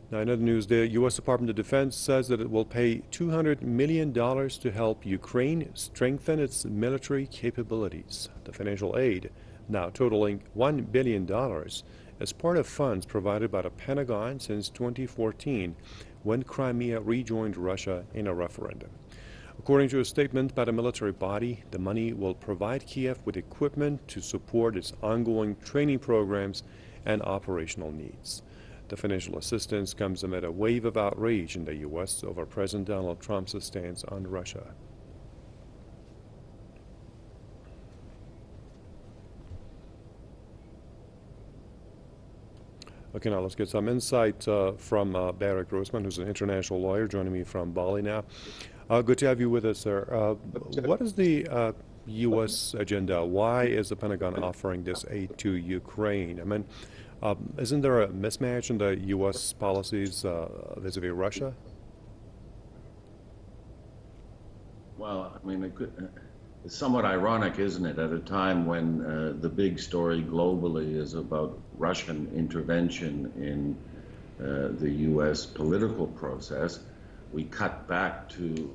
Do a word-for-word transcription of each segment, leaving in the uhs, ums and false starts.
Now, in other news, the U S Department of Defense says that it will pay two hundred million dollars to help Ukraine strengthen its military capabilities. The financial aid, now totaling one billion dollars, is part of funds provided by the Pentagon since twenty fourteen, when Crimea rejoined Russia in a referendum. According to a statement by the military body, the money will provide Kiev with equipment to support its ongoing training programs and operational needs. The financial assistance comes amid a wave of outrage in the U S over President Donald Trump's stance on Russia. Okay, now let's get some insight uh, from uh, Barry Grossman, who's an international lawyer, joining me from Bali now. Uh, good to have you with us, sir. Uh, what is the uh, U S agenda? Why is the Pentagon offering this aid to Ukraine? I mean, um, isn't there a mismatch in the U S policies uh, vis-a-vis Russia? Well, I mean, it could, it's somewhat ironic, isn't it, at a time when uh, the big story globally is about Russian intervention in uh, the U S political process. We cut back to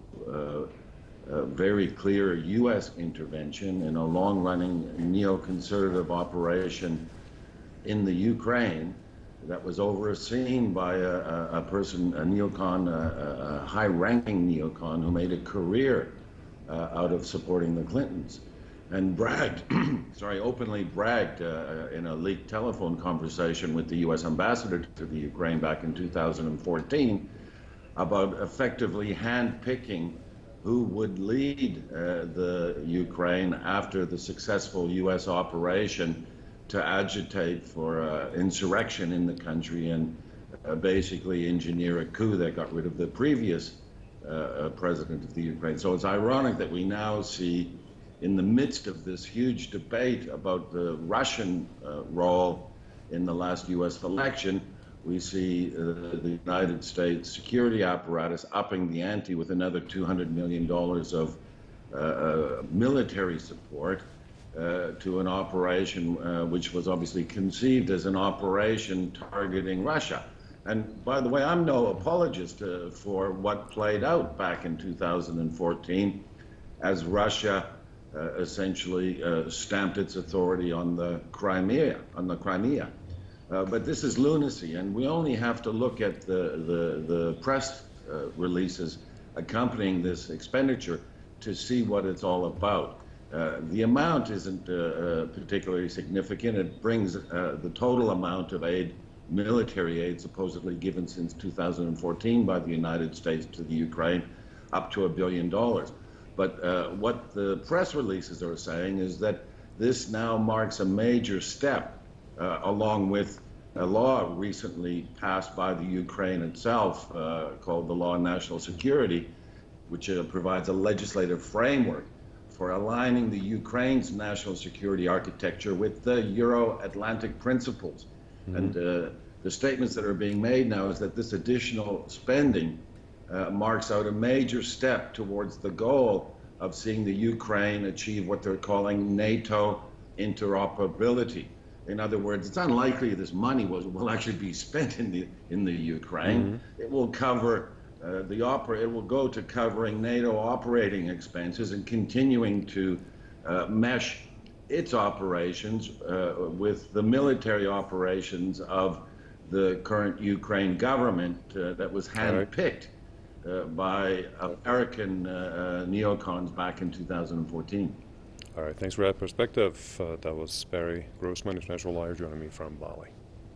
uh, a very clear U S intervention in a long-running neoconservative operation in the Ukraine that was overseen by a, a, a person, a neocon, a, a high-ranking neocon who made a career uh, out of supporting the Clintons and bragged, sorry, openly bragged uh, in a leaked telephone conversation with the U S ambassador to the Ukraine back in two thousand fourteen about effectively hand-picking who would lead uh, the Ukraine after the successful U S operation to agitate for uh, insurrection in the country and uh, basically engineer a coup that got rid of the previous uh, president of the Ukraine. So it's ironic that we now see, in the midst of this huge debate about the Russian uh, role in the last U S election, we see uh, the United States security apparatus upping the ante with another two hundred million dollars of uh, uh, military support uh, to an operation uh, which was obviously conceived as an operation targeting Russia. And by the way, I'm no apologist uh, for what played out back in two thousand fourteen as Russia uh, essentially uh, stamped its authority on the Crimea, on the Crimea. Uh, but this is lunacy, and we only have to look at the, the, the press uh, releases accompanying this expenditure to see what it's all about. Uh, the amount isn't uh, uh, particularly significant. It brings uh, the total amount of aid, military aid, supposedly given since two thousand fourteen by the United States to the Ukraine, up to a billion dollars. But uh, what the press releases are saying is that this now marks a major step Uh, along with a law recently passed by the Ukraine itself uh, called the Law on National Security, which uh, provides a legislative framework for aligning the Ukraine's national security architecture with the Euro-Atlantic principles. Mm-hmm. And uh, the statements that are being made now is that this additional spending uh, marks out a major step towards the goal of seeing the Ukraine achieve what they're calling NATO interoperability. In other words, it's unlikely this money will, will actually be spent in the in the Ukraine. Mm-hmm. It will cover uh, the opera. It will go to covering NATO operating expenses and continuing to uh, mesh its operations uh, with the military operations of the current Ukraine government uh, that was handpicked uh, by American uh, uh, neocons back in two thousand fourteen. All right, thanks for that perspective. Uh, that was Barry Grossman, international lawyer, joining me from Bali.